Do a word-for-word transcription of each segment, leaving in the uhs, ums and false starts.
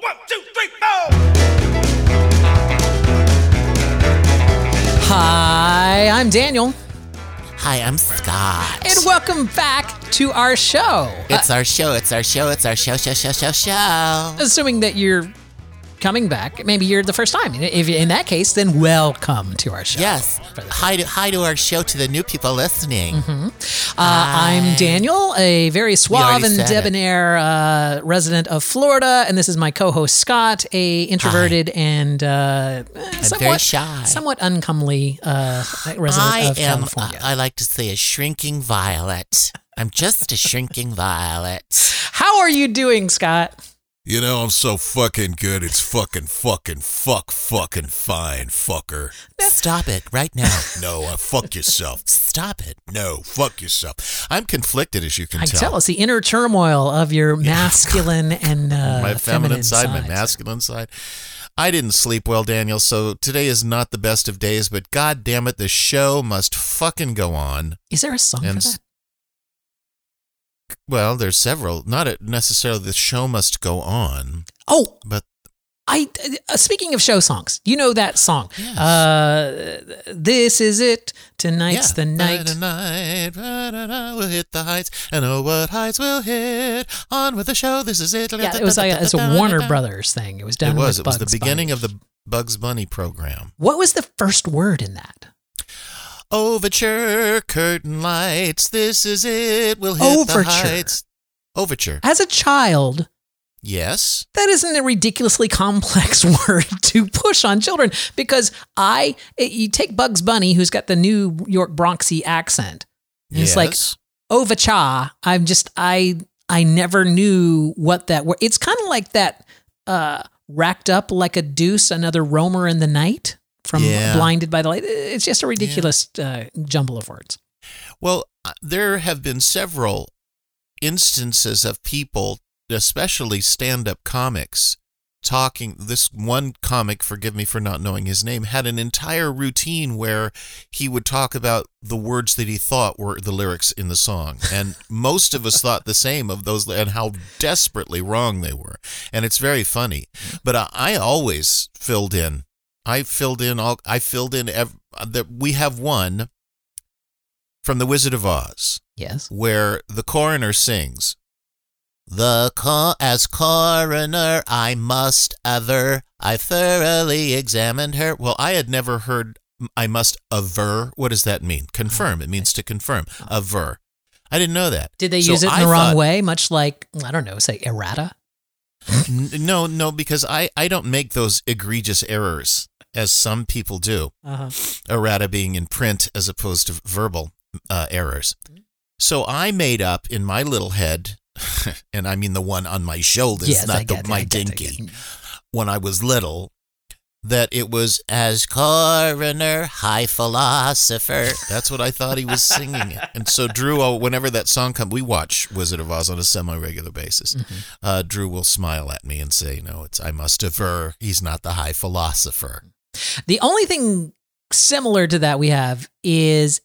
One, two, three, four. Hi, I'm Daniel. Hi, I'm Scott. And welcome back to our show. It's uh, our show, it's our show, it's our show, show, show, show, show. Assuming that you're coming back, maybe you're the first time. If in that case, then welcome to our show. Yes. Hi to, hi to our show to the new people listening. Mm-hmm. Uh, I'm Daniel, a very suave and debonair uh, resident of Florida, and this is my co-host Scott, a introverted hi. and uh, somewhat, very shy. somewhat uncomely uh, resident I of am, California. I like to say a shrinking violet. I'm just a shrinking violet. How are you doing, Scott? You know, I'm so fucking good, it's fucking, fucking, fuck, fucking fine, fucker. Stop it right now. No, uh, fuck yourself. Stop it. No, fuck yourself. I'm conflicted, as you can I tell. can tell. It's the inner turmoil of your masculine and uh, my feminine side, sides. my masculine side. I didn't sleep well, Daniel, so today is not the best of days, but god damn it, the show must fucking go on. Is there a song And for that? Well, there's several. Not necessarily the show must go on. Oh, but I. Uh, speaking of show songs, you know that song. Yes. Uh, this is it. Tonight's yeah. the night. Tonight, we'll hit the heights, and oh, what heights we'll hit. On with the show. This is it. Yeah, it was like a, it's a Warner Brothers thing. It was done. It was. With It was Bugs the beginning Bunny. of the Bugs Bunny program. What was the first word in that? Overture, curtain lights, this is it, we'll hit Overture. the heights. Overture. As a child, Yes. that isn't a ridiculously complex word to push on children because I, you take Bugs Bunny, who's got the New York Bronxy accent, and Yes. it's like, overture. I'm just, I, I never knew what that word, it's kind of like that, uh, racked up like a deuce, another roamer in the night. From Yeah. Blinded by the Light. It's just a ridiculous uh, jumble of words. Well, uh, there have been several instances of people, especially stand-up comics, talking. This one comic, forgive me for not knowing his name, had an entire routine where he would talk about the words that he thought were the lyrics in the song. And most of us thought the same of those and how desperately wrong they were. And it's very funny. But I, I always filled in. I filled in all. I filled in. Ev- that we have one from The Wizard of Oz. Yes. Where the coroner sings, The co- as coroner, I must aver, I thoroughly examined her. well, I had never heard I must aver. What does that mean? Confirm. It means to confirm. Aver. I didn't know that. Did they So use it in I the wrong thought- way? Much like, I don't know, say errata? N- No, no, because I, I don't make those egregious errors as some people do. Uh-huh. Errata being in print as opposed to verbal uh, errors. So I made up in my little head, and I mean the one on my shoulders, Yes, not I the, get it, my I get it, I dinky, get it. when I was little, that it was, As coroner, high philosopher. that's what I thought he was singing it. And so Drew, oh, whenever that song comes, we watch Wizard of Oz on a semi-regular basis. Mm-hmm. Uh, Drew will smile at me and say, no, it's I must aver, he's not the high philosopher. The only thing similar to that we have is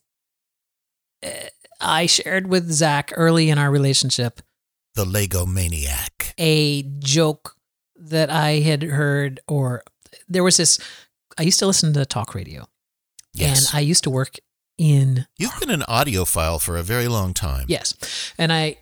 uh, I shared with Zach early in our relationship The Lego Maniac. a joke that I had heard, or there was this, I used to listen to talk radio. Yes. And I used to work in, You've been an audiophile for a very long time. yes. And I,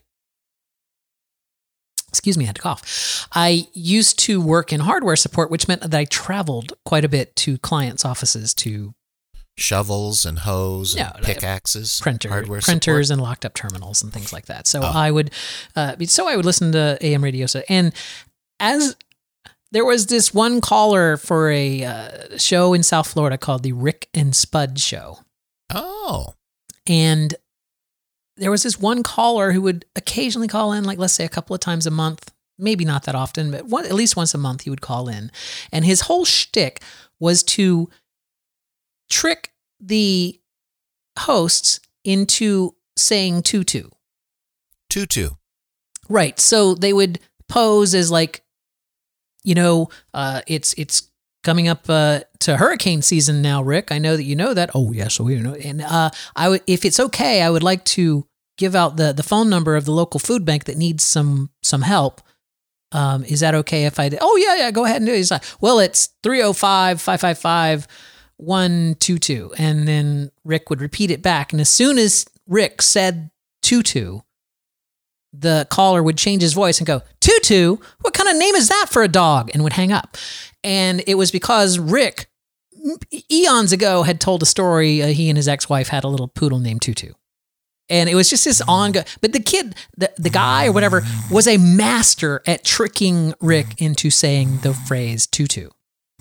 excuse me, I had to cough. I used to work in hardware support, which meant that I traveled quite a bit to clients' offices to Shovels and hoes and No, no, pickaxes, printer, hardware printers support. and locked up terminals and things like that. So Oh. I would, uh, so I would listen to A M radio. So, and as there was this one caller for a uh, show in South Florida called the Rick and Spud Show. Oh, And there was this one caller who would occasionally call in, like let's say a couple of times a month, maybe not that often, but one, at least once a month he would call in. And his whole shtick was to trick the hosts into saying tutu. tutu. Right. So they would pose as like, you know, uh, it's it's coming up uh, to hurricane season now, Rick. I know that you know that. Oh, yes, so you know. And uh, I would, if it's okay, I would like to give out the the phone number of the local food bank that needs some some help. Um, is that okay if I, oh yeah, yeah, go ahead and do it. He's like, well, it's three oh five, five five five, one two two. And then Rick would repeat it back. And as soon as Rick said two two, the caller would change his voice and go, Tutu, what kind of name is that for a dog? And would hang up. And it was because Rick, eons ago, had told a story. Uh, he and his ex-wife had a little poodle named Tutu. And it was just this ongoing, but the kid, the, the guy or whatever, was a master at tricking Rick into saying the phrase tutu.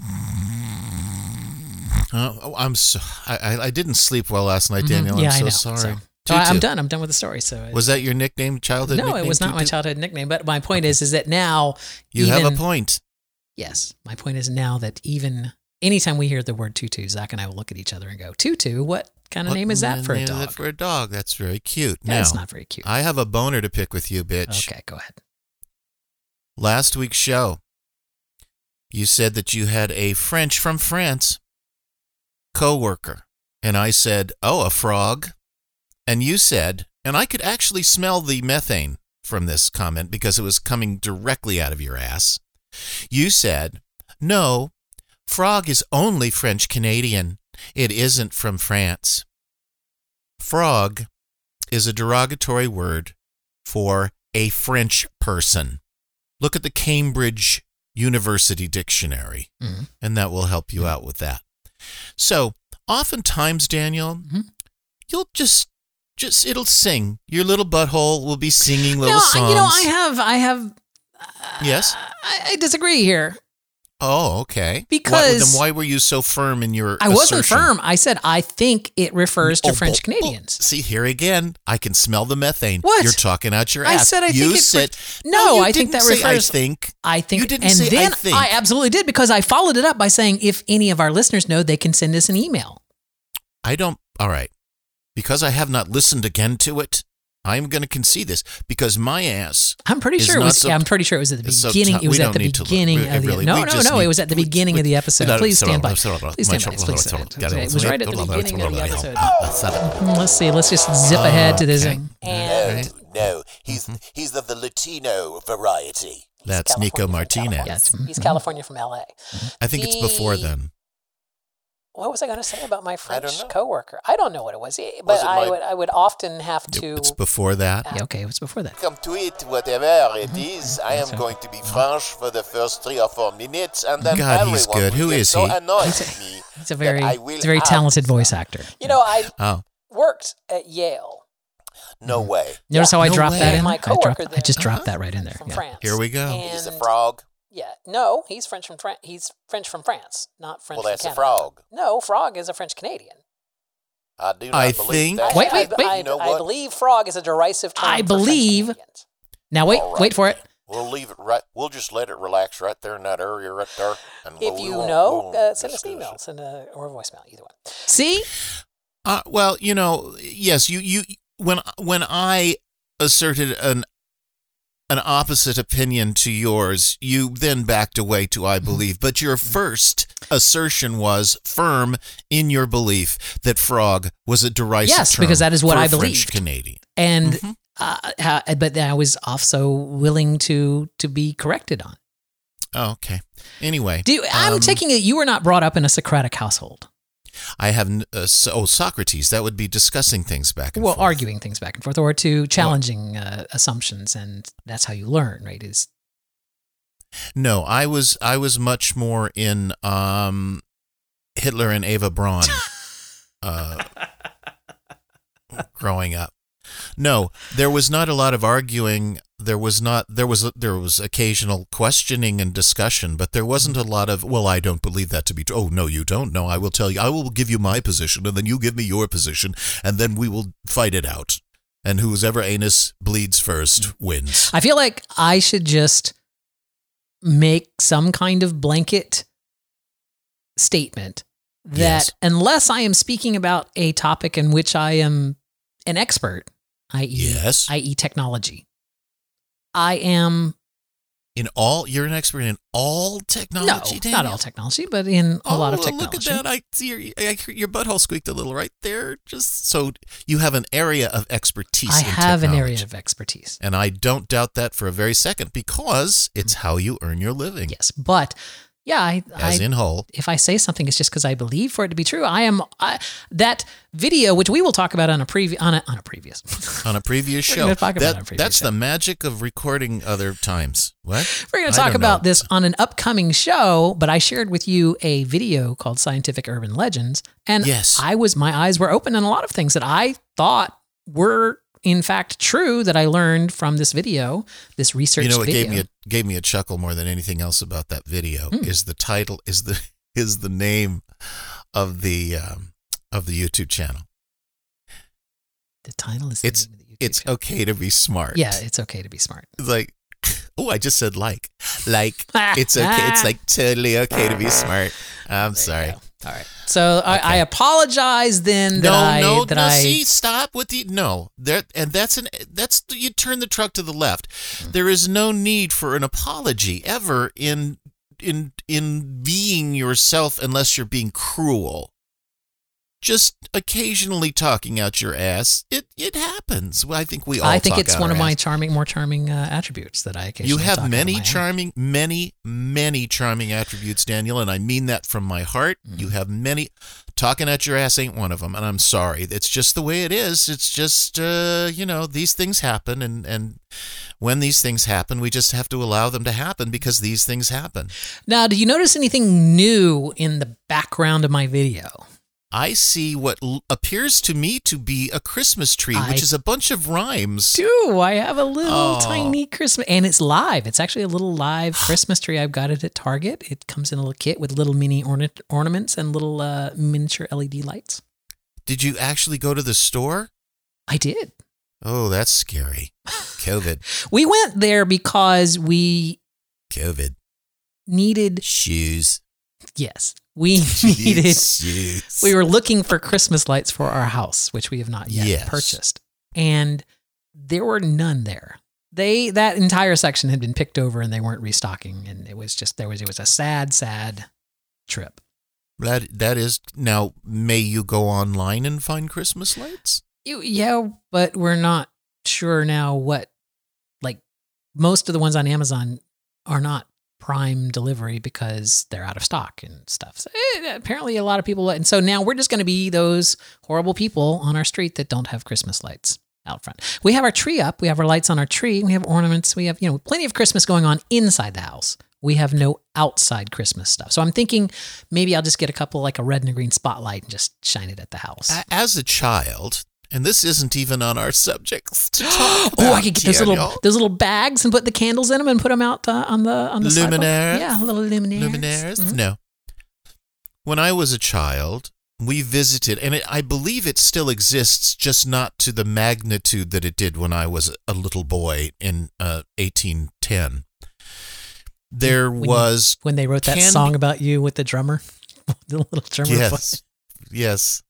Oh, I'm so, I, I didn't sleep well last night, Daniel. Mm-hmm. Yeah, I'm so I know. sorry. So, so I, I'm done. I'm done with the story. So was that your nickname, childhood no, nickname? it was not my Tutu? childhood nickname. But my point is, is that now You even, have a point. Yes, my point is now that even anytime we hear the word tutu, Zach and I will look at each other and go, tutu, what kind of What name is that for a name is dog? that for a dog? That's very cute. Yeah, now, it's not very cute. I have a boner to pick with you, bitch. Okay, go ahead. Last week's show, you said that you had a French from France co-worker. And I said, oh, a frog. And you said, and I could actually smell the methane from this comment because it was coming directly out of your ass. You said, no, frog is only French-Canadian. It isn't from France. Frog is a derogatory word for a French person. Look at the Cambridge University Dictionary, Mm-hmm. and that will help you out with that. So, oftentimes, Daniel, Mm-hmm. you'll just, just it'll sing. Your little butthole will be singing little no, songs. you know, I have, I have. Yes? I, I disagree here. Oh, okay. Because- Why, then why were you so firm in your I wasn't assertion? firm. I said I think it refers to Oh, French bull- bull- Canadians. See, here again, I can smell the methane. What? You're talking out your I ass. said I you think it said, No, you I think didn't that say refers- I think. I think, You didn't and say then I think. absolutely did because I followed it up by saying if any of our listeners know, they can send us an email. I don't. All right. Because I have not listened again to it, I'm going to concede this because my ass. I'm pretty It's sure it not was. so- yeah, I'm pretty sure it was at the it's so beginning. tough. It was We at don't the need to look. beginning We- of the. really, no, we no, just no. It need- was at the we- beginning we- of the episode. we- Please stand by. we- Please stand by. Please stand by. It was right at the beginning of the episode. Let's see. Let's just zip ahead to this. Okay. And No, he's he's of the Latino variety. That's California Nico from Martinez. California. Yes. He's California from L A. I think it's before The- then. What was I going to say about my French know. coworker? I don't know what it was, but it I my- would I would often have to. It's before that. Yeah, okay, it was before that. Come to it, whatever it is. I am going to be French for the first three or four minutes, and then God, he's everyone good. will Who get is so he? annoyed He's with me. He's a very, that I will he's a very act. talented voice actor. You know, I Oh. worked at Yale. No way. Notice how I No dropped way. that in? My I, dropped, coworker I just there- dropped that right in there. From Yeah. France. Here we go. And, He's a frog. Yeah, no, he's French from France. He's French from France, not French Well, from that's a Canada. frog. No, frog is a French Canadian. I do not I believe think- that. Wait, wait, I, wait. I, You know I what? believe frog is a derisive term. I for believe- French Canadians. Now wait, All right. wait for it. We'll leave it right. We'll just let it relax right there in that area right there. And If we'll, you we won't- know, we won't uh, send us discuss an email, it. send a or a voicemail, either one. See? Uh, well, you know, yes, you, you when when I asserted an an opposite opinion to yours, you then backed away to I believe. But your first assertion was firm in your belief that frog was a derisive Yes, term because that is what for I a French believed. Canadian. And Mhm. uh, how, but then I was also willing to to be corrected on. Oh, okay. Anyway, Do you, I'm um, taking it you were not brought up in a Socratic household. I have n- uh, so, oh Socrates. That would be discussing things back and Well, forth. arguing things back and forth, or to challenging uh, assumptions, and that's how you learn, right? Is No, I was I was much more in um, Hitler and Eva Braun uh, growing up. No, there was not a lot of arguing. There was not there was there was occasional questioning and discussion, but there wasn't a lot of, well, I don't believe that to be true. Oh, no, you don't. No, I will tell you. I will give you my position, and then you give me your position, and then we will fight it out. And whoever anus bleeds first wins. I feel like I should just make some kind of blanket statement that Yes. unless I am speaking about a topic in which I am an expert, that is, Yes. that is technology, I am In all, you're an expert in all technology, No, Daniel? not all technology, but in a oh, lot of well, technology. Look at that. I see your, I, your butthole squeaked a little right there. Just so you have an area of expertise I in have an technology. area of expertise. And I don't doubt that for a very second because it's how you earn your living. Yes, but yeah, I, As I in whole. if I say something, it's just because I believe for it to be true. I am I, that video, which we will talk about on a previous on a on a previous On a previous We're show. gonna talk about That- it on a previous that's show. the magic of recording other times. What? We're going I to talk don't about know. this on an upcoming show, but I shared with you a video called Scientific Urban Legends, and Yes. I was my eyes were open on a lot of things that I thought were in fact true that I learned from this video, this research You know what video. gave me a gave me a chuckle more than anything else about that video Hmm. is the title is the is the name of the um, of the YouTube channel. the title is the It's name of the YouTube it's channel. okay to be smart. Yeah, it's okay to be smart. It's like oh, I just said like like it's okay. It's like totally okay to be smart. I'm There sorry. you go. All right. So I, I apologize then that No, I no, that no. I See, stop with the no. There, and that's an that's you turn the truck to the left. Hmm. There is no need for an apology ever in in in being yourself unless you're being cruel. Just occasionally talking out your ass. It it happens. Well, I think we all. I think talk it's out one our of my ass. charming, more charming uh, attributes that I You occasionally have talk out of many my ass. charming, many, many charming attributes, Daniel, and I mean that from my heart. Mm-hmm. You have many. Talking at your ass ain't one of them, and I'm sorry. It's just the way it is. It's just, uh, you know, these things happen, and, and when these things happen, we just have to allow them to happen because these things happen. Now, do you notice anything new in the background of my video? I see what l- appears to me to be a Christmas tree, I which is a bunch of rhymes. Do I have a little Oh. tiny Christmas, and it's live. It's actually a little live Christmas tree. I've got it at Target. It comes in a little kit with little mini orna- ornaments and little uh, miniature L E D lights. Did you actually go to the store? I did. Oh, that's scary. COVID. We went there because we COVID. needed. Shoes. Yes, we needed. Shoes. We were looking for Christmas lights for our house, which we have not yet Yes. purchased, and there were none there. They that entire section had been picked over, and they weren't restocking, and it was just there was it was a sad, sad trip. That that is now. May you go online and find Christmas lights? You, yeah, but we're not sure now what. Like most of the ones on Amazon are not Prime delivery because they're out of stock and stuff. So eh, apparently, a lot of people, and so now we're just going to be those horrible people on our street that don't have Christmas lights out front. We have our tree up. We have our lights on our tree. We have ornaments. We have, you know, plenty of Christmas going on inside the house. We have no outside Christmas stuff. So I'm thinking maybe I'll just get a couple, like a red and a green spotlight and just shine it at the house. A- As a child, and this isn't even on our subjects to talk Oh, about, I could get those little Daniel. those little bags and put the candles in them and put them out uh, on the on the sidewalk. Luminaires? Yeah, little luminaires. Luminaires? Mhm. No. When I was a child, we visited, and it, I believe it still exists, just not to the magnitude that it did when I was a little boy in uh, eighteen ten. There When you- was when they wrote that Candy- song about you with the drummer, the little drummer. yes, yes.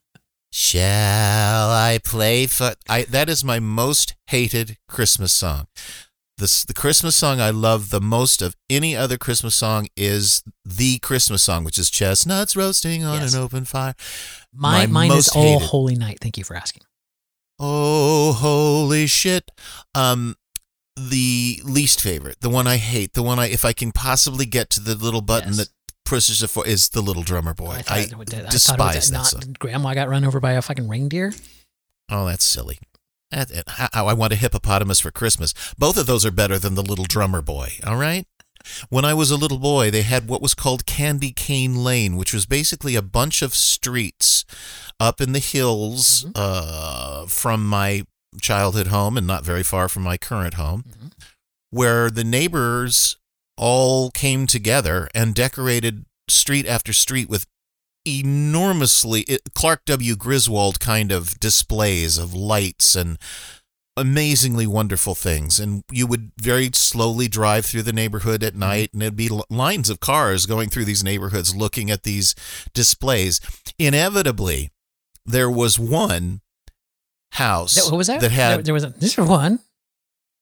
Shall I play for? I that is my most hated Christmas song. The s- the Christmas song I love the most of any other Christmas song is the Christmas song, which is Chestnuts Roasting on Yes. an Open Fire. My, My mine is most Oh hated. Holy Night. Thank you for asking. Oh, holy shit! Um, the least favorite, the one I hate, the one I if I can possibly get to the little button Yes. that pushes it for is the Little Drummer Boy. thought I, it would- I despise thought it was that not, song. Grandma got run over by a fucking reindeer. Oh, that's silly. That, that- how I want a hippopotamus for Christmas. Both of those are better than the Little Drummer Boy, all right? When I was a little boy, they had what was called Candy Cane Lane, which was basically a bunch of streets up in the hills Mhm. uh, from my childhood home and not very far from my current home, Mhm. where the neighbors all came together and decorated street after street with enormously it, Clark W. Griswold kind of displays of lights and amazingly wonderful things. And you would very slowly drive through the neighborhood at night, and there'd be l- lines of cars going through these neighborhoods looking at these displays. Inevitably, there was one house That- what was that? that had there, there was a, this was one.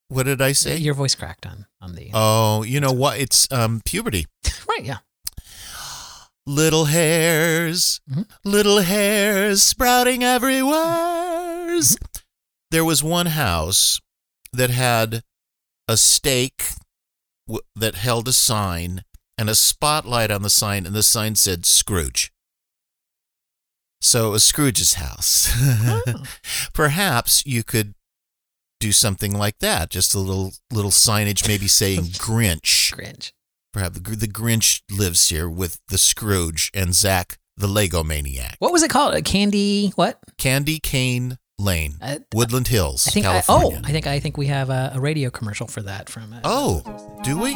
What did I say? Your voice cracked on on the. Oh, you know what? It's um puberty. Right. Yeah. Little hairs, Mm-hmm. little hairs sprouting everywhere. There was one house that had a stake w- that held a sign and a spotlight on the sign, and the sign said Scrooge. So it was Scrooge's house. Oh. Perhaps you could do something like that. Just a little little signage, maybe saying Grinch. Grinch. Perhaps the, the Grinch lives here with the Scrooge and Zach, the Lego Maniac. What was it called? A candy what? Candy Cane Lane, Uh, Woodland Hills, I think. I, California. oh, I think I think we have a, a radio commercial for that from. Uh, Oh, do we?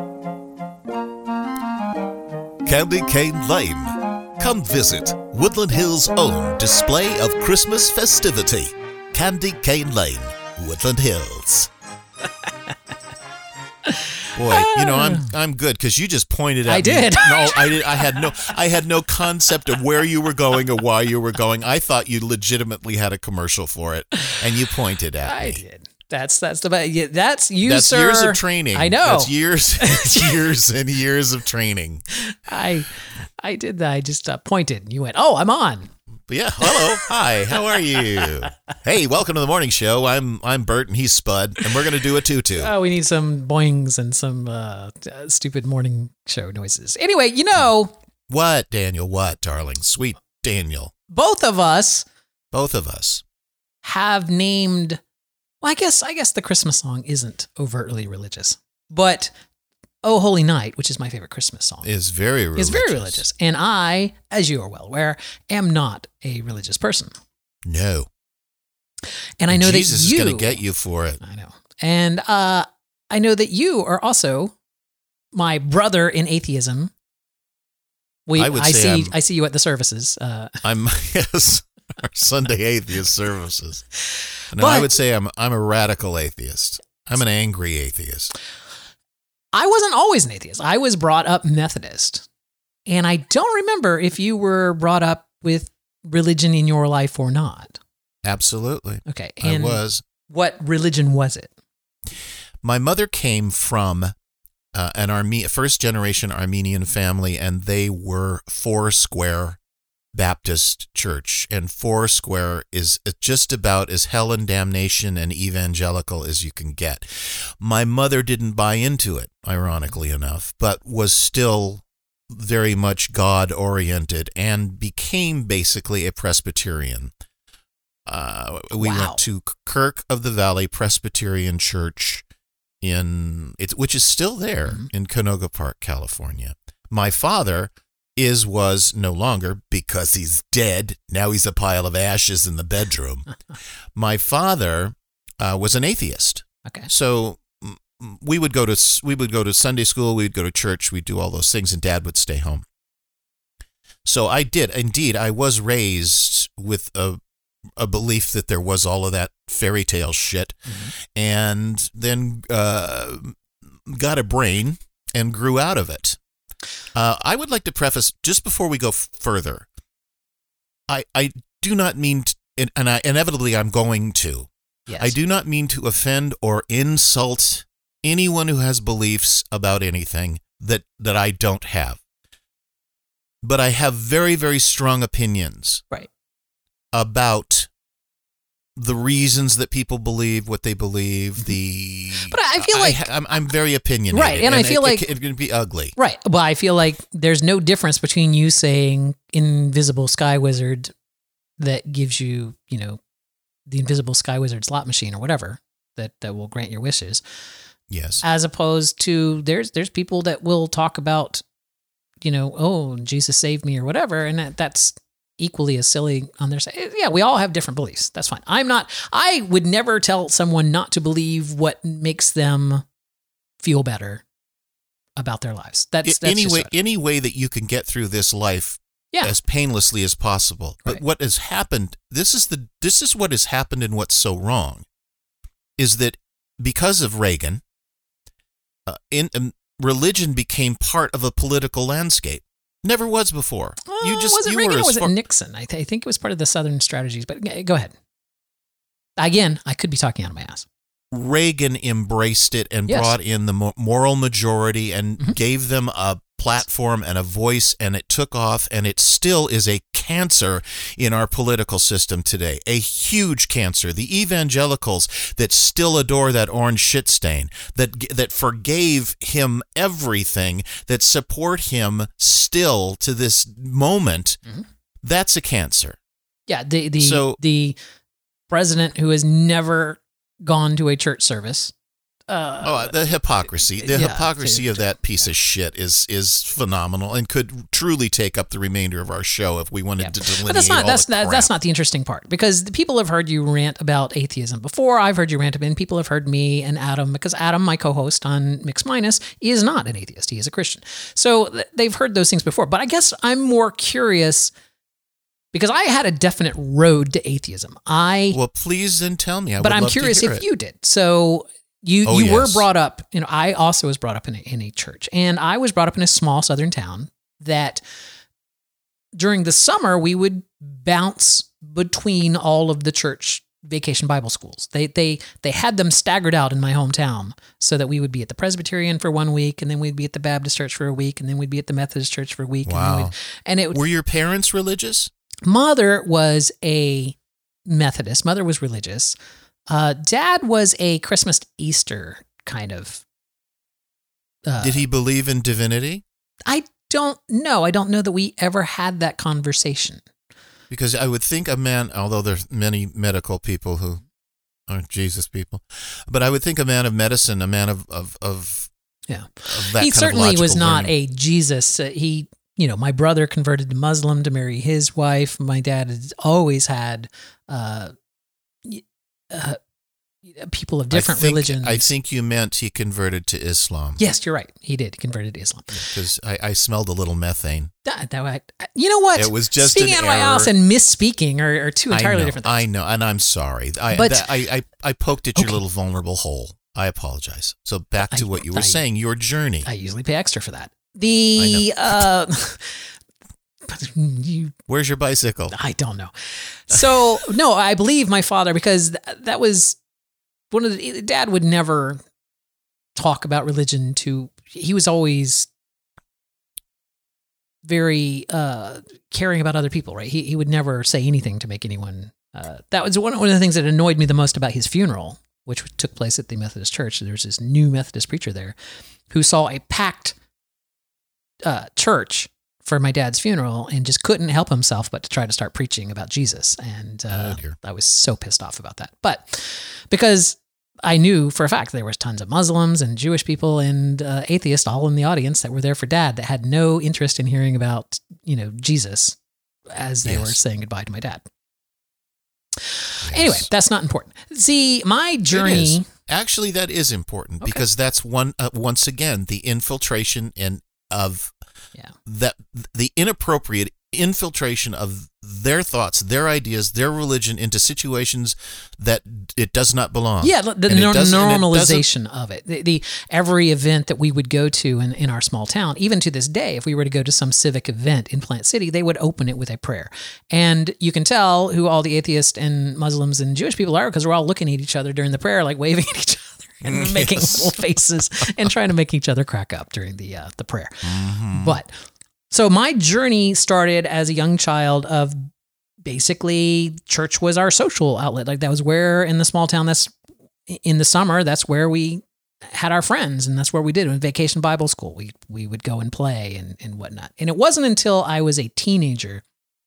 Candy Cane Lane. Come visit Woodland Hills' own display of Christmas festivity. Candy Cane Lane, Woodland Hills. Boy, you know I'm I'm good because you just pointed at I me. did. No, I did. I had no I had no concept of where you were going or why you were going. I thought you legitimately had a commercial for it, and you pointed at I me. did. That's that's the yeah, that's you, That's sir. years of training. I know. That's years, it's years and years of training. I I did that. I just uh, pointed. And you went, "Oh, I'm on." But yeah, hello, hi, how are you? Hey, welcome to the morning show. I'm I'm Bert and he's Spud, and we're gonna do a tutu. Oh, we need some boings and some uh, uh, stupid morning show noises. Anyway, you know, What, Daniel? What, darling? Sweet Daniel. both of us Both of us. have named. Well, I guess I guess the Christmas song isn't overtly religious, but "Oh Holy Night," which is my favorite Christmas song, Is very religious. is very religious. And I, as you are well aware, am not a religious person. No. And I know Jesus that you is going to get you for it. I know. And uh, I know that you are also my brother in atheism. We, I would say see, I'm- I see you at the services. Uh, I'm yes, our Sunday atheist services. No, But- I would say I'm I'm a radical atheist. I'm an angry atheist. I wasn't always an atheist. I was brought up Methodist, and I don't remember if you were brought up with religion in your life or not. Absolutely. Okay, and I was. what religion was it? My mother came from uh, an Arme- first generation Armenian family, and they were Foursquare Baptist Church. And Foursquare is just about as hell and damnation and evangelical as you can get. My mother didn't buy into it, ironically enough, but was still very much God-oriented and became basically a Presbyterian. Uh, we Wow. went to Kirk of the Valley Presbyterian Church in it, which is still there Mhm. in Canoga Park, California. My father is was no longer because he's dead. Now he's a pile of ashes in the bedroom. My father uh, was an atheist, Okay. so mm, we would go to we would go to Sunday school, we would go to church, we'd do all those things, and Dad would stay home. So I did indeed. I was raised with a a belief that there was all of that fairy tale shit, Mm-hmm. and then uh, got a brain and grew out of it. Uh, I would like to preface, just before we go f- further, I, I do not mean, to, and, and I inevitably I'm going to, Yes. I do not mean to offend or insult anyone who has beliefs about anything that, that I don't have. But I have very, very strong opinions Right. about the reasons that people believe what they believe. The But I feel like- I, am I'm very opinionated, Right, and I feel it, like- it, it can be ugly. Right. Well, I feel like there's no difference between you saying Invisible Sky Wizard that gives you, you know, the Invisible Sky Wizard slot machine or whatever that, that will grant your wishes, Yes, as opposed to there's there's people that will talk about, you know, oh, Jesus saved me or whatever, and that, that's equally as silly on their side. Yeah, we all have different beliefs. That's fine. I'm not, I would never tell someone not to believe what makes them feel better about their lives. That's, that's any just way what- any way that you can get through this life Yeah. as painlessly as possible. But Right. what has happened, this is the this is what has happened and what's so wrong, is that because of Reagan, uh, in um, religion became part of a political landscape. Never was before. Uh, you just was it you Reagan were or as was it far- Nixon? I, th- I think it was part of the Southern strategies, but g- go ahead. Again, I could be talking out of my ass. Reagan embraced it and Yes. brought in the mo- moral majority and Mm-hmm. gave them a platform and a voice, and it took off, and it still is a cancer in our political system today, a huge cancer. The evangelicals that still adore that orange shit stain, that that forgave him everything, that support him still to this moment, Mm-hmm. that's a cancer. Yeah, the the So- the president who has never gone to a church service. Uh, Oh, the hypocrisy. The yeah, hypocrisy to- of that piece of shit is is phenomenal and could truly take up the remainder of our show if we wanted Yeah. to delineate But that's not all that's the not, crap. that's not the interesting part, because the people have heard you rant about atheism before. I've heard you rant about it, and people have heard me and Adam, because Adam, my co-host on Mix Minus, is not an atheist. He is a Christian. So th- they've heard those things before. But I guess I'm more curious because I had a definite road to atheism. I Well, please then tell me. I but would I'm love to curious hear if it. you did. So you Oh, you were yes. brought up, you know, I also was brought up in a, in a church, and I was brought up in a small southern town that during the summer we would bounce between all of the church vacation Bible schools. They they they had them staggered out in my hometown so that we would be at the Presbyterian for one week, and then we'd be at the Baptist church for a week, and then we'd be at the Methodist church for a week. And, then Wow. we'd, and it Were your parents religious? Mother was a Methodist. Mother was religious. Uh, Dad was a Christmas Easter kind of. Uh, Did he believe in divinity? I don't know. I don't know that we ever had that conversation. Because I would think a man, although there's many medical people who aren't Jesus people, but I would think a man of medicine, a man of of, of, Yeah, of that he kind certainly of was logical not learning. a Jesus. Uh, he, you know, my brother converted to Muslim to marry his wife. My dad has always had uh, y- uh, people of different I think, religions. I think you meant he converted to Islam. Yes, you're right. He did. He converted to Islam. Because I, I smelled a little methane. That, that, I- you know what? It was just speaking an out of my error. house and misspeaking are, are two entirely I know, different things. I know, and I'm sorry. I, But- that, I, I, I poked at your Okay. little vulnerable hole. I apologize. So back to I- what you were I- saying, your journey. I usually pay extra for that. The uh, you, Where's your bicycle? I don't know. So no, I believe my father, because th- that was one of the. Dad would never talk about religion to. He was always very uh, caring about other people. Right? He he would never say anything to make anyone. Uh, that was one one of the things that annoyed me the most about his funeral, which took place at the Methodist church. There was this new Methodist preacher there who saw a packed uh, church for my dad's funeral and just couldn't help himself but to try to start preaching about Jesus. And uh, Oh, dear. I was so pissed off about that. But because I knew for a fact there was tons of Muslims and Jewish people and uh, atheists all in the audience that were there for Dad that had no interest in hearing about, you know, Jesus as they Yes. were saying goodbye to my dad. Yes. Anyway, that's not important. See, my It journey. is. Actually, that is important Okay. because that's one uh, once again the infiltration and of Yeah. that the inappropriate infiltration of their thoughts, their ideas, their religion into situations that it does not belong. Yeah, the And it nor- doesn't- and it doesn't- normalization of it. The, the every event that we would go to in, in our small town, even to this day, if we were to go to some civic event in Plant City, they would open it with a prayer. And you can tell who all the atheists and Muslims and Jewish people are because we're all looking at each other during the prayer, like waving at each other and making little faces and trying to make each other crack up during the uh, the prayer. Mhm. But so my journey started as a young child of basically church was our social outlet. Like that was where in the small town, that's in the summer, that's where we had our friends and that's where we did it. In Vacation Bible School. We, we would go and play and, and whatnot. And it wasn't until I was a teenager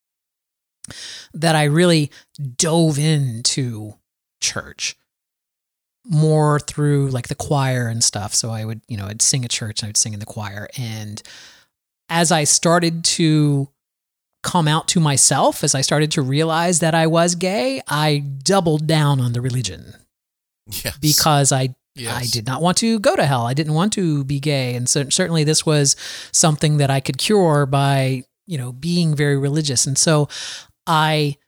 that I really dove into church more through like the choir and stuff. So I would, you know, I'd sing at church and I would sing in the choir. And as I started to come out to myself, as I started to realize that I was gay, I doubled down on the religion Yes. because I Yes. I did not want to go to hell. I didn't want to be gay. And so certainly this was something that I could cure by, you know, being very religious. And so I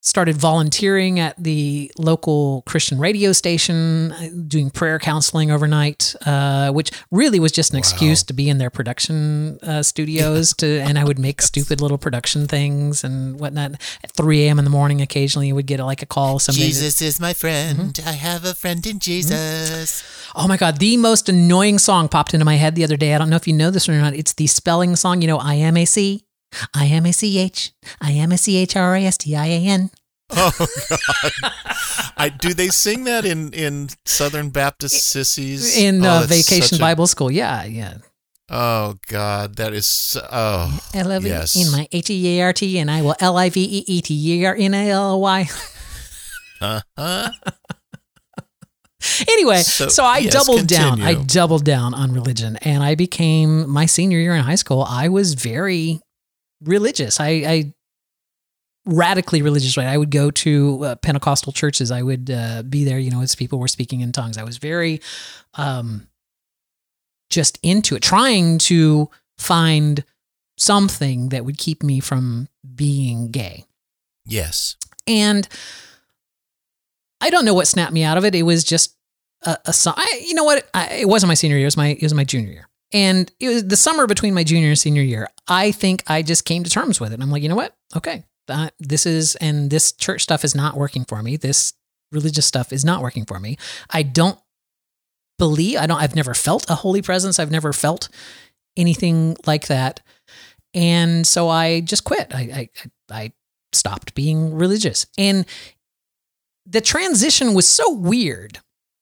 started volunteering at the local Christian radio station, doing prayer counseling overnight, uh, which really was just an wow. excuse to be in their production uh, studios. to, and I would make stupid little production things and whatnot. At three a.m. in the morning, occasionally you would get like a call. Somebody Jesus that, is my friend. Mm-hmm. I have a friend in Jesus. Mm-hmm. Oh my God. The most annoying song popped into my head the other day. I don't know if you know this or not. It's the spelling song. You know, I am a C. I am a C H. I am a C H R I S T I A N. Oh God! I do they sing that in, in Southern Baptist sissies in oh, uh, Vacation a, Bible School? Yeah, yeah. Oh God, that is so, oh I love yes. it in my H E A R T, and I will L I V E E T E R N A L Y. Uh huh. Anyway, so, so I yes, doubled continue. down. I doubled down on religion, and I became my senior year in high school. I was very religious. I, I radically religious, right? I would go to uh, Pentecostal churches. I would uh, be there, you know, as people were speaking in tongues. I was very um, just into it, trying to find something that would keep me from being gay. Yes. And I don't know what snapped me out of it. It was just a, a I, you know what? I, it wasn't my senior year. It was my, it was my junior year. And it was the summer between my junior and senior year. I think I just came to terms with it. I'm like, you know what? Okay, uh, this is, and this church stuff is not working for me. This religious stuff is not working for me. I don't believe, I don't, I've never felt a holy presence. I've never felt anything like that. And so I just quit. I, I, I stopped being religious. And the transition was so weird.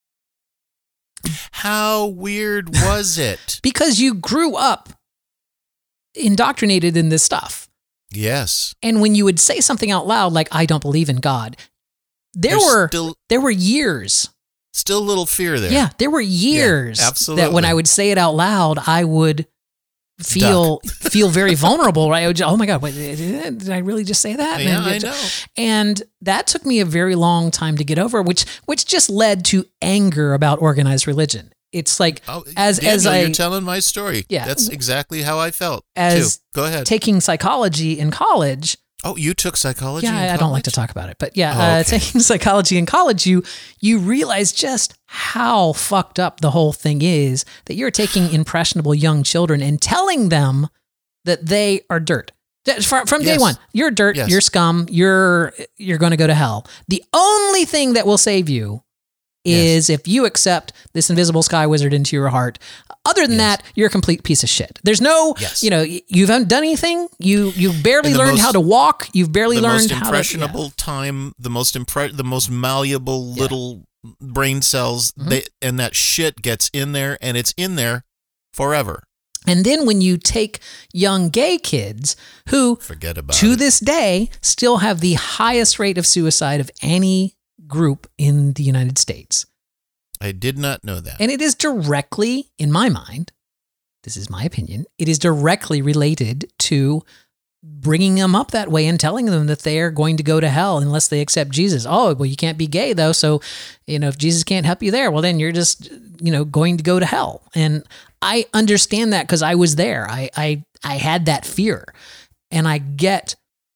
How weird was it? Because you grew up indoctrinated in this stuff. Yes. And when you would say something out loud like, I don't believe in God, there There's were still, there were years. Still a little fear there. Yeah, there were years yeah, absolutely. that when I would say it out loud, I would feel feel very vulnerable, right? I would just, oh my God, wait, did I really just say that? Yeah, and I know. And that took me a very long time to get over, which which just led to anger about organized religion. It's like oh, as Daniel, as I you're telling my story. Yeah, that's exactly how I felt. As too. Go ahead. Taking psychology in college. Oh, you took psychology? Yeah, in I college? don't like to talk about it, but yeah, oh, uh, okay. taking psychology in college, you you realize just how fucked up the whole thing is. That you're taking impressionable young children and telling them that they are dirt. From, from day yes. one, you're dirt, yes. you're scum, you're you're going to go to hell. The only thing that will save you is yes. if you accept this invisible sky wizard into your heart. Other than yes. that, you're a complete piece of shit. There's no, yes. you know, you haven't done anything. You you barely learned most, how to walk. You've barely learned how to. The most impressionable yeah. time, the most impre- the most malleable yeah. little brain cells, mm-hmm. they, and that shit gets in there, and it's in there forever. And then when you take young gay kids who, forget about to it. this day, still have the highest rate of suicide of any group in the United States. I did not know that. And it is directly, in my mind, this is my opinion, it is directly related to bringing them up that way and telling them that they are going to go to hell unless they accept Jesus. Oh, well, you can't be gay though. So, you know, if Jesus can't help you there, well, then you're just, you know, going to go to hell. And I understand that because I was there. I, I, I had that fear, and I get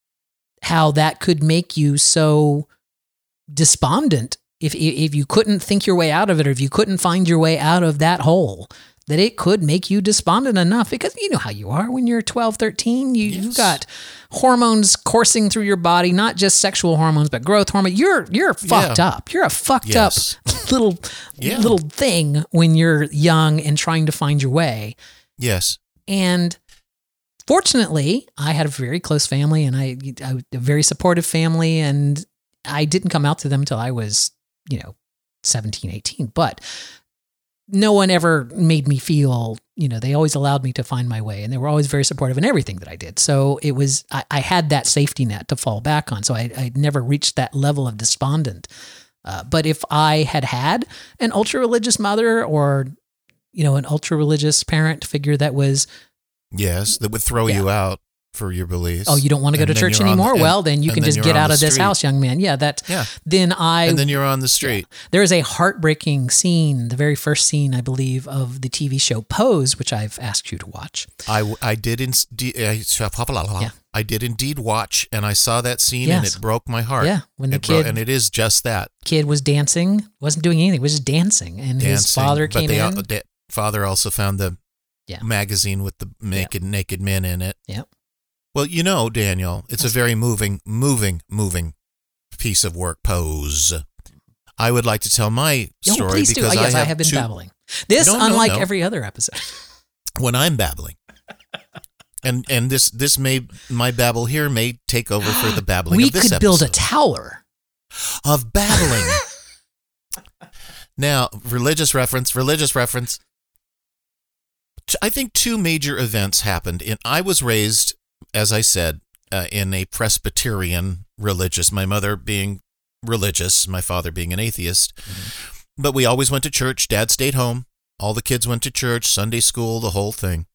how that could make you so despondent if if you couldn't think your way out of it, or if you couldn't find your way out of that hole, that it could make you despondent enough, because you know how you are when you're twelve, thirteen, you, yes. you've got hormones coursing through your body, not just sexual hormones, but growth hormone. You're, you're fucked yeah. up. You're a fucked yes. up little, yeah. little thing when you're young and trying to find your way. Yes. And fortunately, I had a very close family, and I, I a very supportive family, and I didn't come out to them until I was, you know, seventeen, eighteen, but no one ever made me feel, you know, they always allowed me to find my way, and they were always very supportive in everything that I did. So it was, I, I had that safety net to fall back on. So I, I never reached that level of despondent. Uh, but if I had had an ultra religious mother, or, you know, an ultra religious parent figure that was, yes, that would throw yeah. you out for your beliefs. Oh, you don't want to go and to then church you're on anymore? the- and- well, then you and can then just you're get on out the of this street. house, young man. Yeah, that. Yeah. Then I. And then you're on the street. There is a heartbreaking scene, the very first scene, I believe, of the T V show Pose, which I've asked you to watch. I, I did in, I, Yeah. I did indeed watch, and I saw that scene, Yes. and it broke my heart. Yeah, when the It bro- kid- and it is just that Kid was dancing, wasn't doing anything, was just dancing, and his dancing. father but came they, in. al- da- father also found the Yeah. magazine with the naked naked men in it. Yeah. Well, you know, Daniel, it's a very moving, moving, moving piece of work. Pose. I would like to tell my Oh, story please do. because Oh, yes, I I have, have been two, babbling. This, No, no, unlike no. every other episode. when I'm babbling. And and this this may my babble here may take over for the babbling we of this could build a episode. tower. of babbling. Now, religious reference, religious reference. T- I think two major events happened. In I was raised, as I said, uh, in a Presbyterian religious. My mother being religious, my father being an atheist. Mm-hmm. But we always went to church. Dad stayed home. All the kids went to church, Sunday school, the whole thing.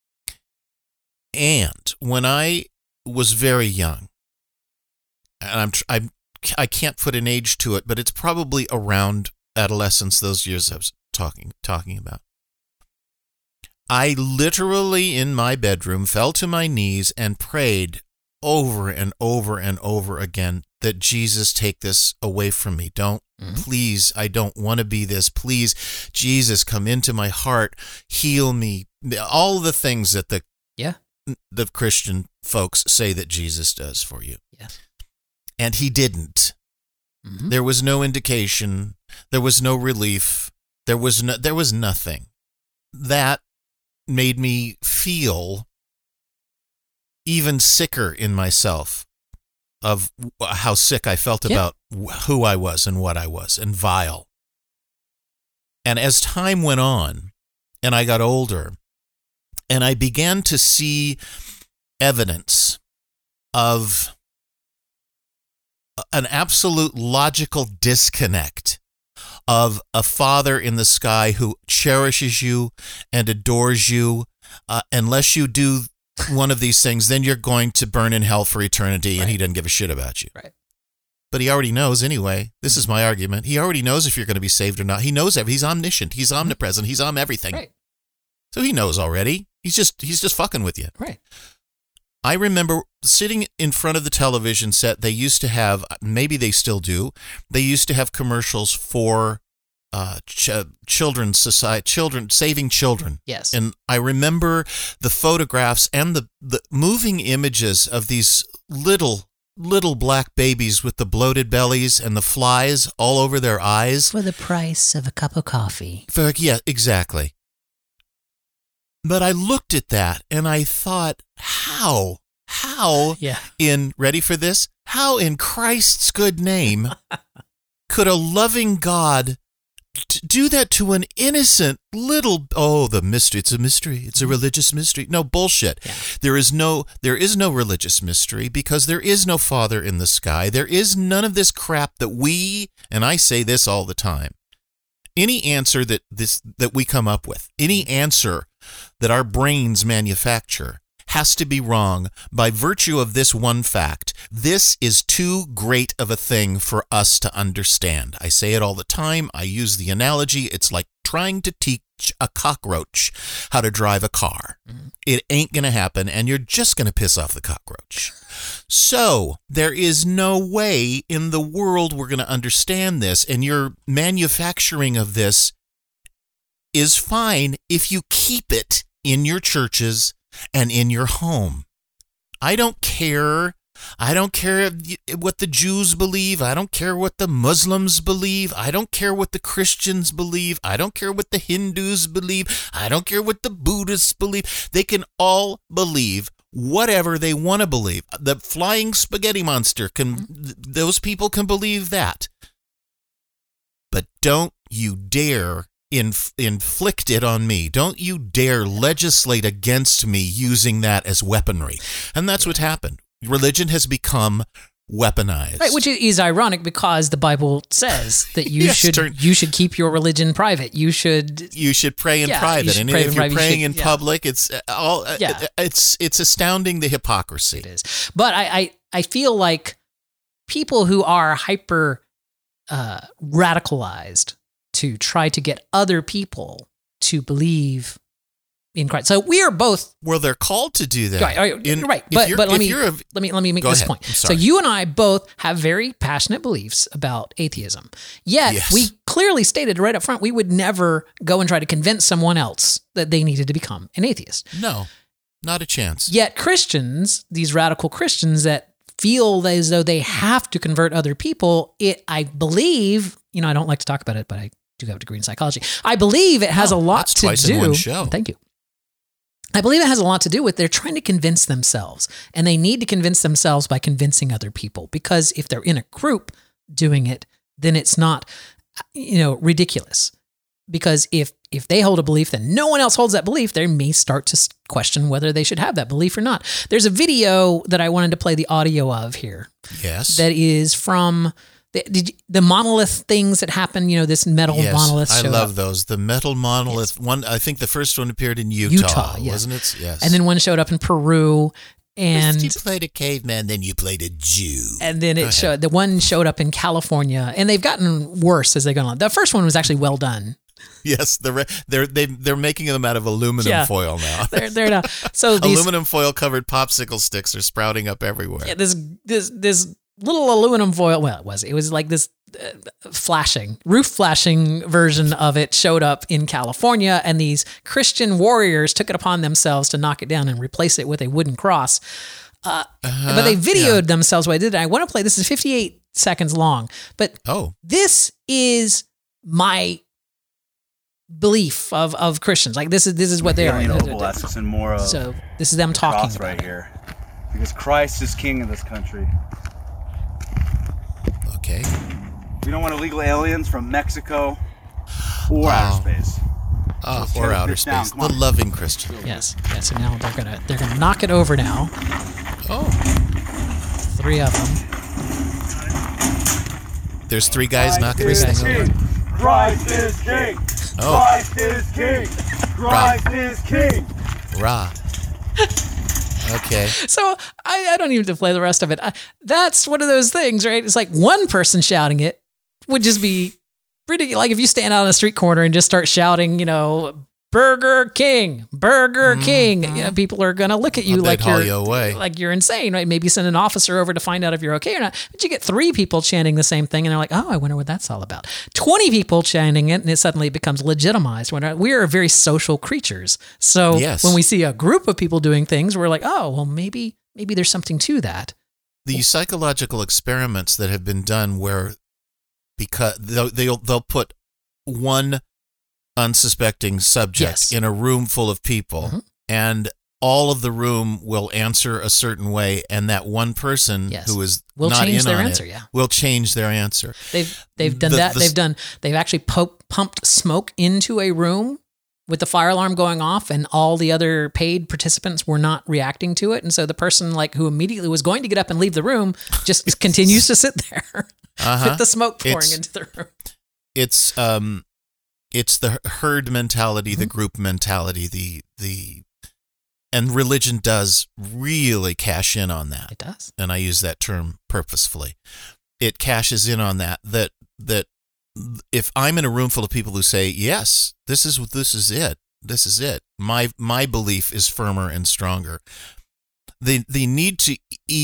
And when I was very young, and I'm, tr- I'm I can't put an age to it, but it's probably around adolescence, those years I was talking talking about. I literally in my bedroom fell to my knees and prayed over and over and over again that Jesus take this away from me. Don't, Mhm. please, I don't want to be this. Please, Jesus, come into my heart, heal me. All the things that the Yeah. the Christian folks say that Jesus does for you. Yeah. And he didn't. Mhm. There was no indication. There was no relief. There was no, there was nothing. That made me feel even sicker in myself of how sick I felt Yeah. about who I was and what I was, and vile. And as time went on and I got older and I began to see evidence of an absolute logical disconnect of a father in the sky who cherishes you and adores you. Uh, unless you do one of these things, then you're going to burn in hell for eternity, and he Right. doesn't give a shit about you. Right. But he already knows anyway. This is my argument. He already knows if you're going to be saved or not. He knows everything. He's omniscient. He's omnipresent. He's om everything. Right. So he knows already. He's just he's just fucking with you. Right. I remember sitting in front of the television set. They used to have, maybe they still do, they used to have commercials for uh, ch- children's society, children, saving children. Yes. And I remember the photographs and the, the moving images of these little, little black babies with the bloated bellies and the flies all over their eyes. For the price of a cup of coffee. For, yeah, exactly. But I looked at that and I thought, how, how Yeah. in, ready for this? How in Christ's good name could a loving God t- do that to an innocent little, oh, the mystery, it's a mystery, it's a religious mystery. No, bullshit. Yeah. There is no, there is no religious mystery because there is no Father in the sky. There is none of this crap that we, and I say this all the time, any answer that this, that we come up with, any answer that our brains manufacture has to be wrong by virtue of this one fact. This is too great of a thing for us to understand. I say it all the time. I use the analogy. It's like trying to teach a cockroach how to drive a car. Mm-hmm. It ain't going to happen, and you're just going to piss off the cockroach. So there is no way in the world we're going to understand this, and your manufacturing of this is fine if you keep it in your churches and in your home. I don't care. I don't care what the Jews believe. I don't care what the Muslims believe. I don't care what the Christians believe. I don't care what the Hindus believe. I don't care what the Buddhists believe. They can all believe whatever they want to believe. The flying spaghetti monster, can those people can believe that. But don't you dare Inf- inflict it on me. Don't you dare legislate against me using that as weaponry. And that's what happened. Religion has become weaponized. Right, which is ironic because the Bible says that you Yes, should turn- you should keep your religion private. You should You should pray in Yeah, you private, should and pray if in you're private, you praying should- in yeah. public, it's uh, all. uh, Yeah. It's it's astounding the hypocrisy. it is. But I I, I feel like people who are hyper uh, radicalized to try to get other people to believe in Christ. So we are both Well, they're called to do that. right. right, In- right. if But you're- but let if me you're a- let me let me make Go this ahead. point. I'm So sorry. you and I both have very passionate beliefs about atheism. Yet Yes. we clearly stated right up front we would never go and try to convince someone else that they needed to become an atheist. No, not a chance. Yet Christians, these radical Christians that feel as though they have to convert other people, it I believe, you know, I don't like to talk about it, but I do have a degree in psychology. I believe it has Oh, a lot that's to twice do. in one show. Thank you. I believe it has a lot to do with they're trying to convince themselves, and they need to convince themselves by convincing other people, because if they're in a group doing it, then it's not, you know, ridiculous. Because if if they hold a belief that no one else holds that belief, they may start to question whether they should have that belief or not. There's a video that I wanted to play the audio of here Yes. that is from the, did you, the monolith things that happen, you know, this metal yes, monolith I showed love up. those. The metal monolith one. I think the first one appeared in Utah, Utah, yeah. wasn't it? Yes. And then one showed up in Peru, and First you played a caveman, then you played a Jew. and then it ahead. showed the one showed up in California, and they've gotten worse as they go on. The first one was actually well done. yes, the re- they're they, they're making them out of aluminum Yeah. foil now. They're they're not so these Aluminum foil covered popsicle sticks are sprouting up everywhere. yeah, this this this little aluminum foil. Well, it was it was like this uh, flashing roof flashing version of it showed up in California, and these Christian warriors took it upon themselves to knock it down and replace it with a wooden cross. Uh, Uh-huh, but they videoed yeah. themselves while I did it. I want to play. This is fifty-eight seconds long, but Oh, this is my belief of, of Christians. Like this is this is what they are. Alien obelisks and more of So this is them the talking cross about right it. here, because Christ is king of this country. okay. We don't want illegal aliens from Mexico or Wow. outer space. Ah, Let's or get outer this down, space. come The on. loving Christian. Yes. Yeah, so now they're gonna they're gonna knock it over now. Oh, Three of them. there's three guys knocking this is thing over. Christ is king. Oh. Christ is king. Christ is king. Rah. Okay. So I, I don't even have to play the rest of it. I, that's one of those things, right? It's like one person shouting it would just be pretty. Like if you stand out on a street corner and just start shouting, you know, Burger King, Burger King, you know, people are gonna look at you They'd like haul you're you away. like you're insane, right? Maybe send an officer over to find out if you're okay or not. But you get three people chanting the same thing, and they're like, "Oh, I wonder what that's all about." Twenty people chanting it, and it suddenly becomes legitimized. When we are very social creatures, so Yes. when we see a group of people doing things, we're like, "Oh, well, maybe maybe there's something to that." The psychological experiments that have been done where because they'll they'll, they'll put one unsuspecting subject Yes. in a room full of people Mhm. and all of the room will answer a certain way, and that one person Yes. who is Will not change in their on answer, it yeah. will change their answer. They've they've done The- that. the- they've done. They've actually po- pumped smoke into a room with the fire alarm going off, and all the other paid participants were not reacting to it, and so the person like who immediately was going to get up and leave the room just continues to sit there Uh-huh. with the smoke pouring It's- into the room. It's um it's the herd mentality, Mm-hmm. the group mentality, the the and religion does really cash in on that. It does. And I use that term purposefully. It cashes in on that that that if I'm in a room full of people who say, "Yes, this is this is it. This is it. My my belief is firmer and stronger." The the need to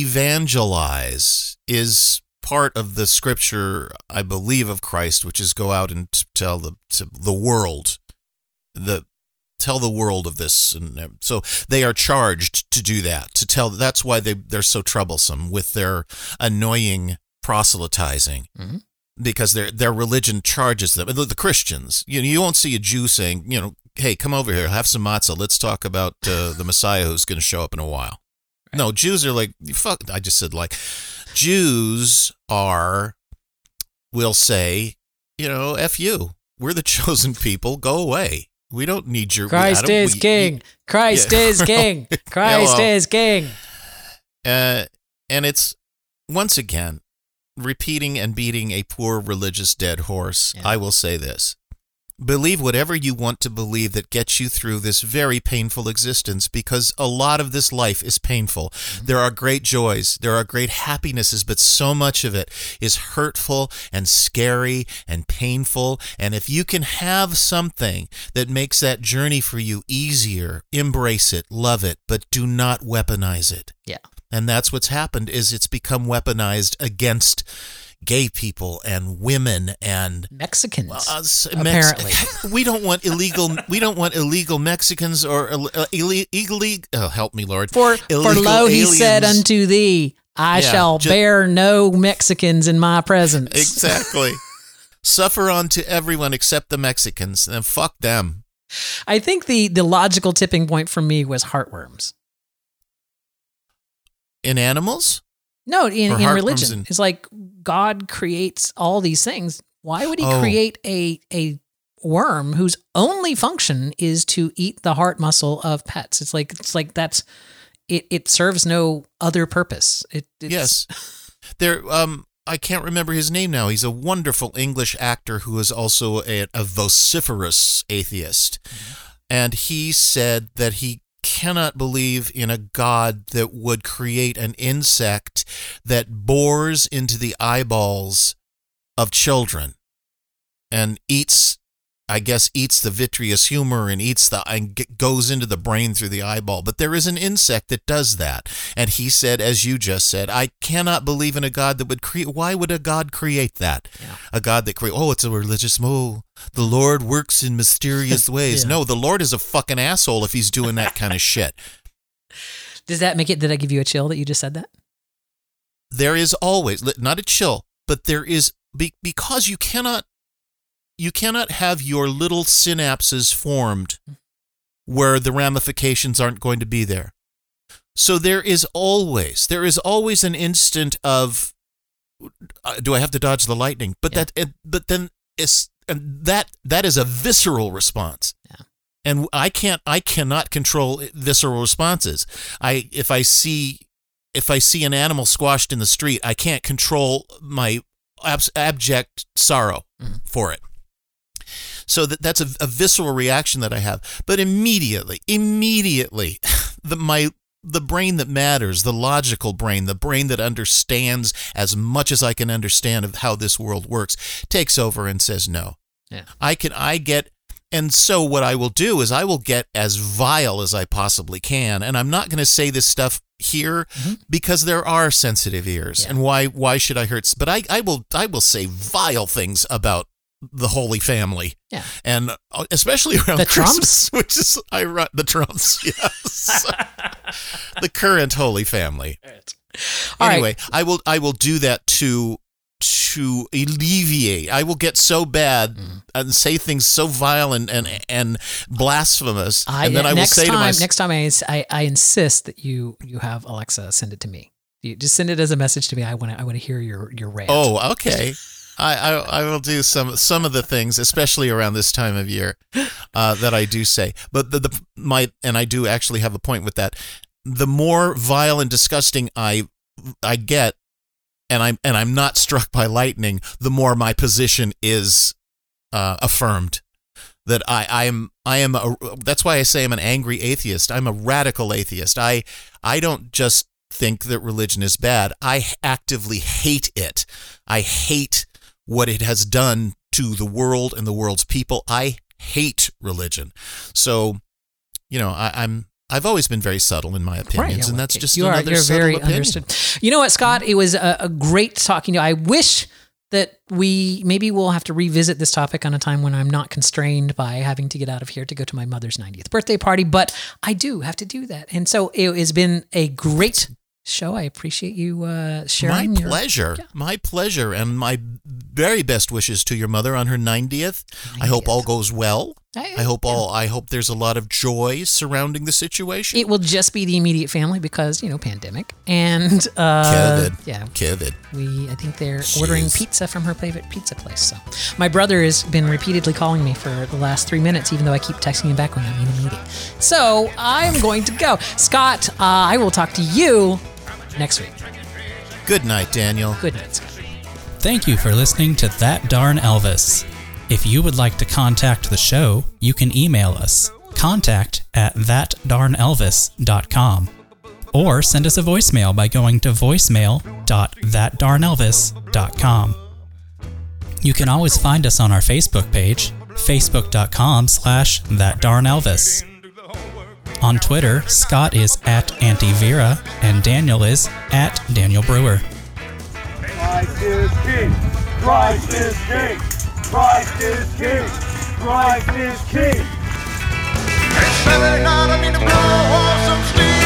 evangelize is part of the scripture, I believe, of Christ, which is go out and t- tell the to the world, the tell the world of this, and so they are charged to do that. To tell that's why they they're so troublesome with their annoying proselytizing, Mhm. because their their religion charges them. The, the Christians, you know, you won't see a Jew saying, you know, "Hey, come over here, have some matzah. Let's talk about uh, the Messiah who's going to show up in a while." No, Jews are like, fuck, I just said like, Jews are, will say, you know, F you. We're the chosen people. Go away. We don't need your... Christ I don't- is we- king. Christ Yeah. is king. Christ Hello. is king. Uh, and it's, once again, repeating and beating a poor religious dead horse, Yeah. I will say this. Believe whatever you want to believe that gets you through this very painful existence, because a lot of this life is painful. Mm-hmm. There are great joys, there are great happinesses, but so much of it is hurtful and scary and painful. And if you can have something that makes that journey for you easier, embrace it, love it, but do not weaponize it. Yeah. And that's what's happened, is it's become weaponized against gay people and women and Mexicans, uh, apparently. Mex- we don't want illegal. We don't want illegal Mexicans or uh, illegally. Oh, help me, Lord! For for Illegal lo he aliens. said unto thee, I Yeah, shall ju- bear no Mexicans in my presence. Exactly. Suffer on to everyone except the Mexicans, and fuck them. I think the the logical tipping point for me was heartworms. In animals? No, in, Or in heartworms religion, in- it's like God creates all these things. Why would he Oh. create a a worm whose only function is to eat the heart muscle of pets? It's like it's like that's it. It serves no other purpose. It it's, Yes. There. Um. I can't remember his name now. He's a wonderful English actor who is also a, a vociferous atheist, and he said that he cannot believe in a God that would create an insect that bores into the eyeballs of children and eats, I guess, eats the vitreous humor and eats the and g- goes into the brain through the eyeball. But there is an insect that does that. And he said, as you just said, I cannot believe in a God that would create. Why would a God create that? Yeah. A God that create? Oh, it's a religious move. The Lord works in mysterious ways. Yeah. No, the Lord is a fucking asshole if he's doing that kind of shit. Does that make it? Did I give you a chill that you just said that? There is always, not a chill, but there is, be- because you cannot, you cannot have your little synapses formed where the ramifications aren't going to be there. So there is always, there is always an instant of, uh, do I have to dodge the lightning? But Yeah. that, it, but then it's, and that, that is a visceral response. Yeah. And I can't, I cannot control visceral responses. I, if I see, if I see an animal squashed in the street, I can't control my abs- abject sorrow Mhm. for it. So that that's a, a visceral reaction that I have. But immediately, immediately, the my the brain that matters, the logical brain, the brain that understands as much as I can understand of how this world works, takes over and says no. Yeah. I can I get and so what I will do is I will get as vile as I possibly can. And I'm not going to say this stuff here Mhm. because there are sensitive ears. Yeah. And why why should I hurt? But I, I will I will say vile things about the Holy Family. Yeah. And especially around The Christmas, which is ironic. The Trumps, yes. The current Holy Family. All right. Anyway, I will I will do that to to alleviate. I will get so bad Mm. and say things so vile and and, and blasphemous, I, and then I will next say time, to myself, next time I, I, I insist that you you have Alexa send it to me. You just send it as a message to me. I want to I want to hear your your rant. "Oh, okay." I, I I will do some some of the things, especially around this time of year, uh, that I do say. But the, the my and I do actually have a point with that. The more vile and disgusting I I get, and I'm and I'm not struck by lightning, the more my position is uh, affirmed. That I I am I am a, that's why I say I'm an angry atheist. I'm a radical atheist. I I don't just think that religion is bad. I actively hate it. I hate what it has done to the world and the world's people. I hate religion. So, you know, I, I'm I've always been very subtle in my opinions, Right, yeah, and that's just you are. another You're subtle very opinion. understood. You know what, Scott? It was a, a great talking to you. I wish that we maybe we'll have to revisit this topic on a time when I'm not constrained by having to get out of here to go to my mother's ninetieth birthday party. But I do have to do that, and so it has been a great show. I appreciate you uh, sharing. My your- pleasure. Yeah. My pleasure. And my very best wishes to your mother on her ninetieth. I hope all goes well. I- I hope all I hope there's a lot of joy surrounding the situation. It will just be the immediate family because, you know, pandemic. And uh COVID. yeah, COVID. we I think they're Jeez. ordering pizza from her favorite pizza place. So my brother has been repeatedly calling me for the last three minutes, even though I keep texting him back when I'm in a meeting. So I'm going to go. Scott, uh, I will talk to you next week. Good night, Daniel. Good night, Scott. Thank you for listening to That Darn Elvis. If you would like to contact the show, you can email us, contact at that darn elvis dot com, or send us a voicemail by going to voicemail dot that darn elvis dot com. You can always find us on our Facebook page, facebook dot com slash that darn elvis. On Twitter, Scott is at Antivera and Daniel is at Daniel Brewer. Christ is King! Christ is King! Christ is King! Christ is King! It's Saturday night, I need to blow off some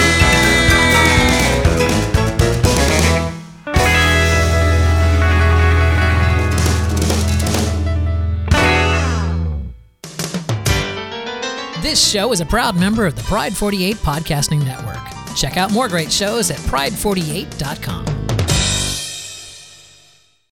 steam. This show is a proud member of the Pride forty-eight Podcasting Network. Check out more great shows at pride forty-eight dot com.